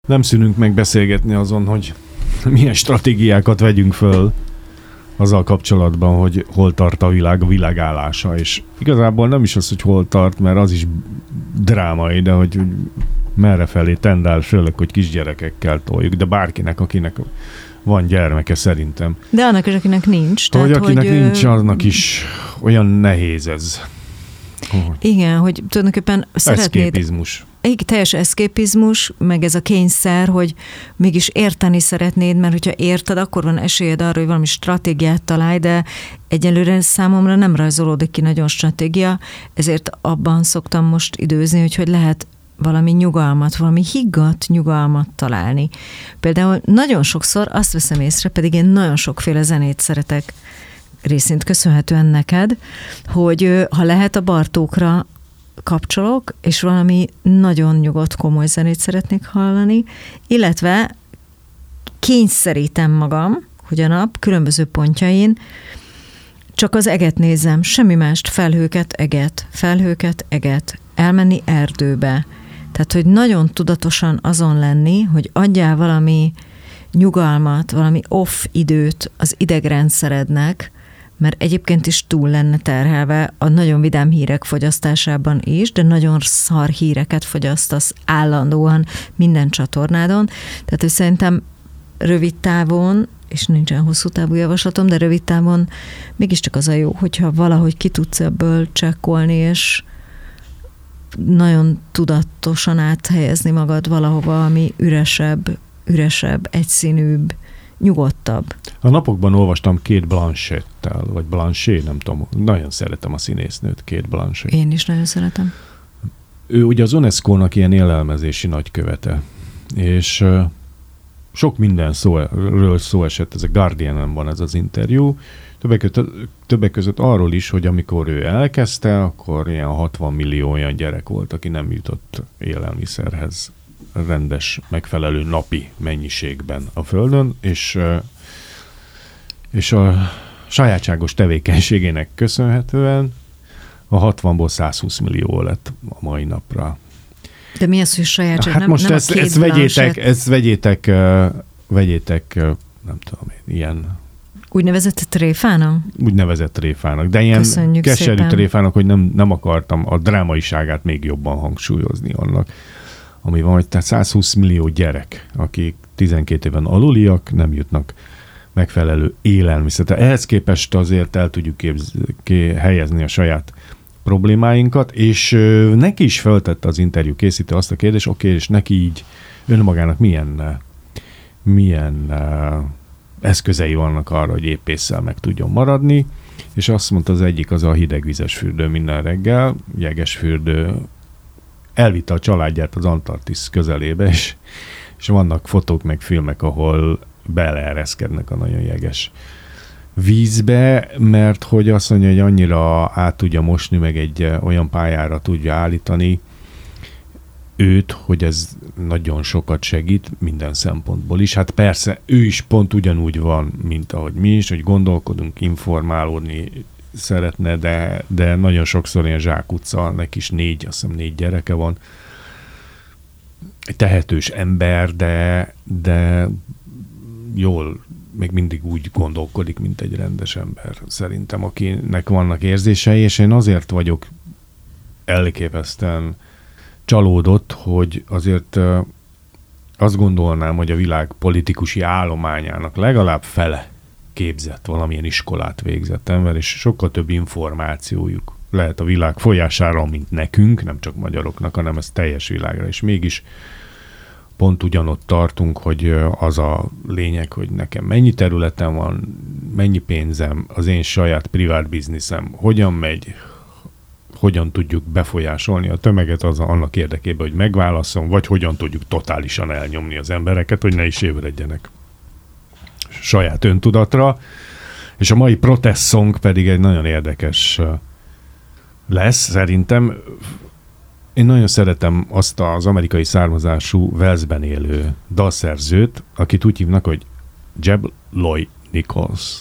Nem szűnünk meg beszélgetni azon, hogy milyen stratégiákat vegyünk föl azzal kapcsolatban, hogy hol tart a világ állása, és igazából nem is az, hogy hol tart, mert az is drámai, de hogy merre felé tendál, főleg, hogy kisgyerekekkel toljuk, de bárkinek, akinek van gyermeke szerintem. De annak is, akinek nincs. Tehát, akinek nincs, annak is olyan nehéz ez. Igen, hogy tulajdonképpen szeretnéd... Eszképizmus. Teljes eszképizmus, meg ez a kényszer, hogy mégis érteni szeretnéd, mert hogyha érted, akkor van esélyed arra, hogy valami stratégiát találj, de egyelőre számomra nem rajzolódik ki nagyon stratégia, ezért abban szoktam most időzni, hogy lehet valami nyugalmat, valami higgadt nyugalmat találni. Például nagyon sokszor azt veszem észre, pedig én nagyon sokféle zenét szeretek, részint köszönhetően neked, hogy ha lehet a Bartókra kapcsolok, és valami nagyon nyugodt, komoly zenét szeretnék hallani, illetve kényszerítem magam, hogy a nap különböző pontjain csak az eget nézem, semmi mást, felhőket, eget, elmenni erdőbe. Tehát, hogy nagyon tudatosan azon lenni, hogy adjál valami nyugalmat, valami off időt az idegrendszerednek, mert egyébként is túl lenne terhelve a nagyon vidám hírek fogyasztásában is, de nagyon szar híreket fogyasztasz állandóan minden csatornádon. Tehát, hogy szerintem rövid távon, és nincsen hosszú távú javaslatom, de rövid távon mégiscsak az a jó, hogyha valahogy ki tudsz ebből csekkolni, és nagyon tudatosan áthelyezni magad valahova, ami üresebb, egyszínűbb, nyugodtabb. A napokban olvastam Cate Blanchett-tel, vagy Blanchet, nem tudom, nagyon szeretem a színésznőt, Cate Blanchett. Én is nagyon szeretem. Ő ugye az UNESCO-nak ilyen élelmezési nagykövete, és sok minden szó esett, ez a Guardianen van ez az interjú, többek között arról is, hogy amikor ő elkezdte, akkor ilyen 60 millió olyan gyerek volt, aki nem jutott élelmiszerhez rendes, megfelelő napi mennyiségben a Földön, és a sajátságos tevékenységének köszönhetően a 60-ból 120 millió lett a mai napra. De mi az, hogy sajátság? Hát nem, most nem ezt vegyétek, nem tudom, ilyen úgynevezett tréfának? Úgynevezett tréfának, de ilyen Köszönjük keserű szépen. tréfának, hogy nem akartam a drámaiságát még jobban hangsúlyozni annak, ami van, hogy tehát 120 millió gyerek, akik 12 éven aluliak, nem jutnak megfelelő élelmiszert. Ehhez képest azért el tudjuk helyezni a saját problémáinkat, és neki is feltette az interjú készítő azt a kérdést, oké, és neki így önmagának milyen eszközei vannak arra, hogy épésszel meg tudjon maradni, és azt mondta az egyik, az a hidegvizes fürdő minden reggel, jeges fürdő, elvitte a családját az Antarktisz közelébe, és vannak fotók meg filmek, ahol beleereszkednek a nagyon jeges vízbe, mert hogy azt mondja, hogy annyira át tudja mosni, meg egy olyan pályára tudja állítani őt, hogy ez nagyon sokat segít minden szempontból is. Hát persze, ő is pont ugyanúgy van, mint ahogy mi is, hogy gondolkodunk, informálódni szeretne, de nagyon sokszor ilyen zsákutca, neki is azt hiszem 4 gyereke van. Egy tehetős ember, de jól még mindig úgy gondolkodik, mint egy rendes ember szerintem, akinek vannak érzései, és én azért vagyok elképesztően csalódott, hogy azért azt gondolnám, hogy a világ politikusi állományának legalább fele képzett, valamilyen iskolát végzett ember, és sokkal több információjuk lehet a világ folyására, mint nekünk, nem csak magyaroknak, hanem ez teljes világra, és mégis pont ugyanott tartunk, hogy az a lényeg, hogy nekem mennyi területem van, mennyi pénzem, az én saját privát bizniszem, hogyan megy, hogyan tudjuk befolyásolni a tömeget annak érdekében, hogy megválasszon, vagy hogyan tudjuk totálisan elnyomni az embereket, hogy ne is ébredjenek saját öntudatra. És a mai protest song pedig egy nagyon érdekes lesz, szerintem. Én nagyon szeretem azt az amerikai származású Walesben élő dalszerzőt, akit úgy hívnak, hogy Jeb Lloyd Nichols.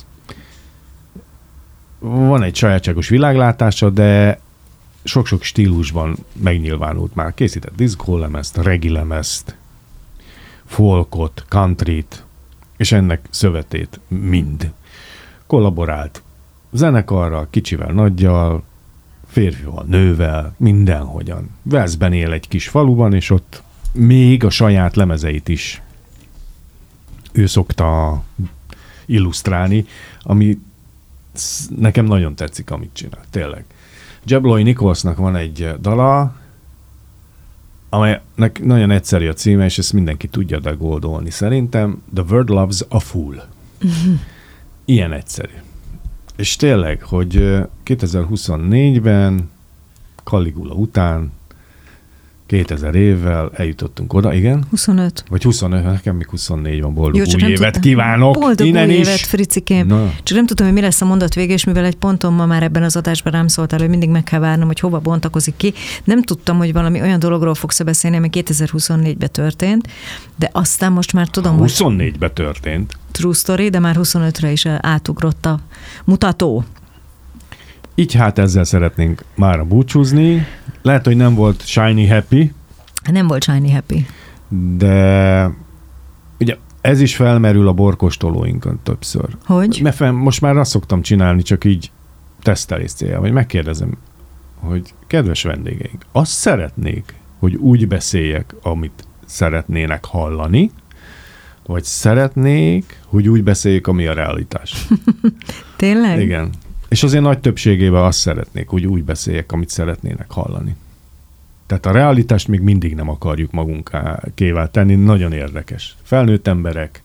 Van egy sajátságos világlátása, de sok-sok stílusban megnyilvánult már. Készített diszkólemezt, reggae lemezt, folkot, countryt, és ennek szövetét mind. Kollaborált zenekarral, kicsivel, nagyjal, férfival, nővel, mindenhogyan. Walesben él egy kis faluban, és ott még a saját lemezeit is ő szokta illusztrálni, ami nekem nagyon tetszik, amit csinál, tényleg. Jeb Lloyd Nicholsnak van egy dala, amelynek nagyon egyszerű a címe, és ezt mindenki tudja degódolni szerintem. The World Loves a Fool. Ilyen egyszerű. És tényleg, hogy 2024-ben, Caligula után, 2000 évvel eljutottunk oda, igen? 25. Vagy 25, nekem még 24 van, boldog új évet kívánok! Boldog innen új is. évet, Fricikém! Na. Csak nem tudom, hogy mi lesz a mondat vége, és mivel egy ponton ma már ebben az adásban rám szóltál, hogy mindig meg kell várnom, hogy hova bontakozik ki. Nem tudtam, hogy valami olyan dologról fogsz beszélni, ami 2024-ben történt, de aztán most már tudom, 24-ben történt. True story, de már 25-re is átugrott a mutató. Így hát ezzel szeretnénk mára búcsúzni. Lehet, hogy nem volt shiny happy. Nem volt shiny happy. De ugye ez is felmerül a borkostolóinkon többször. Hogy? Mert most már azt szoktam csinálni, csak így tesztelés célja, vagy megkérdezem, hogy kedves vendégeink, azt szeretnék, hogy úgy beszéljek, amit szeretnének hallani, vagy szeretnék, hogy úgy beszéljek, ami a realitás. Tényleg? Igen. És azért nagy többségében azt szeretnék, hogy úgy beszéljek, amit szeretnének hallani. Tehát a realitást még mindig nem akarjuk magunkével tenni, nagyon érdekes. Felnőtt emberek,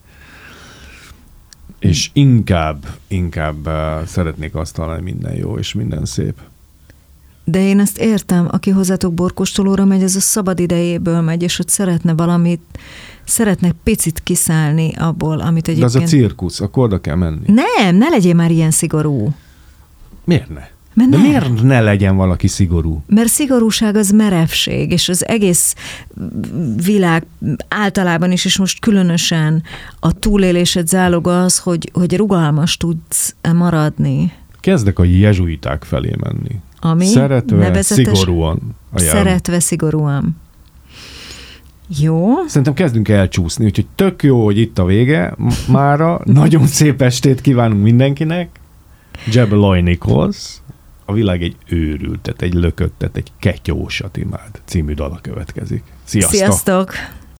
és inkább szeretnék azt hallani, minden jó és minden szép. De én ezt értem, aki hozzátok borkostolóra megy, ez a szabad idejéből megy, és hogy szeretne valamit, szeretne picit kiszállni abból, amit egyébként... De az a cirkusz, akkor oda kell menni. Nem, ne legyél már ilyen szigorú. Miért ne? Mert de nem. miért ne legyen valaki szigorú? Mert szigorúság az merevség, és az egész világ általában is, és most különösen a túlélésed záloga az, hogy rugalmas tudsz maradni. Kezdek a jezsuiták felé menni. Ami szeretve, szigorúan. Szeretve, szigorúan. Jó. Szerintem kezdünk elcsúszni, úgyhogy tök jó, hogy itt a vége mára. Nagyon szép estét kívánunk mindenkinek. Jeb Lloyd Nichols, a világ egy őrültet, egy lököttet, egy ketyósat imád című dala következik. Sziasztok! Sziasztok!